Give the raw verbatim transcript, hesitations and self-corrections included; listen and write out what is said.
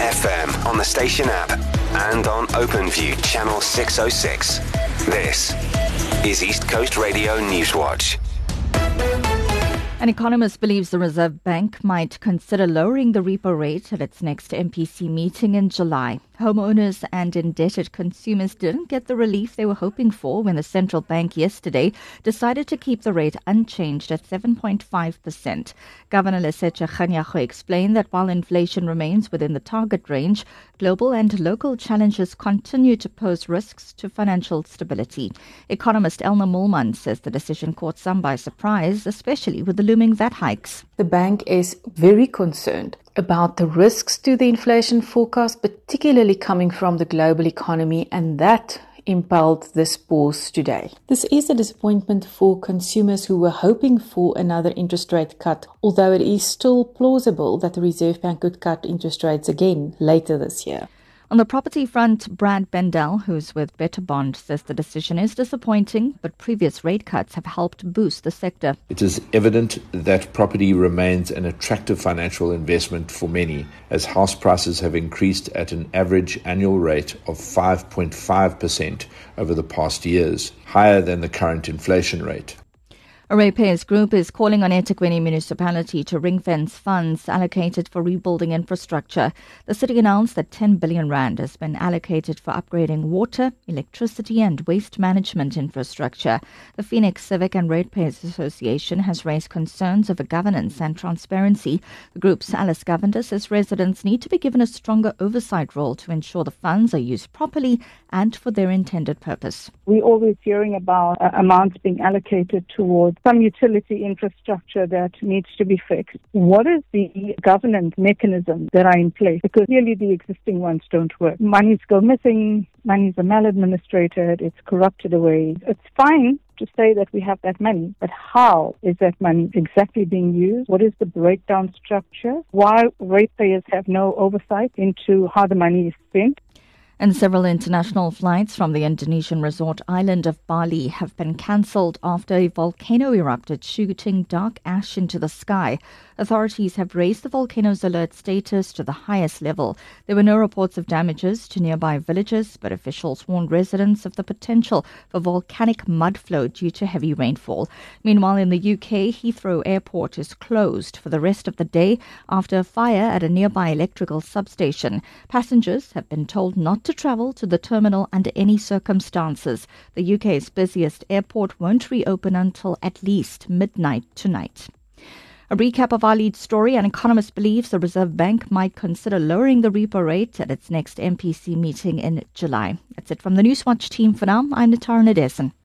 F M on the station app and on OpenView channel six oh six. This is East Coast Radio Newswatch. An economist believes the Reserve Bank might consider lowering the repo rate at its next M P C meeting in July. Homeowners and indebted consumers didn't get the relief they were hoping for when the central bank yesterday decided to keep the rate unchanged at seven point five percent. Governor Lesetja Kganyago explained that while inflation remains within the target range, global and local challenges continue to pose risks to financial stability. Economist Elna Mulman says the decision caught some by surprise, especially with the looming V A T hikes. The bank is very concerned about the risks to the inflation forecast, particularly coming from the global economy, and that impelled this pause today. This is a disappointment for consumers who were hoping for another interest rate cut, although it is still plausible that the Reserve Bank could cut interest rates again later this year. On the property front, Brad Bendel, who's with Better Bond, says the decision is disappointing, but previous rate cuts have helped boost the sector. It is evident that property remains an attractive financial investment for many, as house prices have increased at an average annual rate of five point five percent over the past years, higher than the current inflation rate. A ratepayers group is calling on eThekwini municipality to ring-fence funds allocated for rebuilding infrastructure. The city announced that ten billion rand has been allocated for upgrading water, electricity and waste management infrastructure. The Phoenix Civic and Ratepayers Association has raised concerns over governance and transparency. The group's Alice Govender says residents need to be given a stronger oversight role to ensure the funds are used properly and for their intended purpose. We're always hearing about uh, amounts being allocated towards some utility infrastructure that needs to be fixed. What is the governance mechanisms that are in place? Because clearly the existing ones don't work. Monies go missing, monies are maladministrated, it's corrupted away. It's fine to say that we have that money, but how is that money exactly being used? What is the breakdown structure? Why ratepayers have no oversight into how the money is spent? And several international flights from the Indonesian resort island of Bali have been cancelled after a volcano erupted, shooting dark ash into the sky. Authorities have raised the volcano's alert status to the highest level. There were no reports of damages to nearby villages, but officials warned residents of the potential for volcanic mud flow due to heavy rainfall. Meanwhile, in the U K, Heathrow Airport is closed for the rest of the day after a fire at a nearby electrical substation. Passengers have been told not to travel to the terminal under any circumstances. The U K's busiest airport won't reopen until at least midnight tonight. A recap of our lead story: an economist believes the Reserve Bank might consider lowering the repo rate at its next M P C meeting in July. That's it from the Newswatch team for now. I'm Natara Nadesan.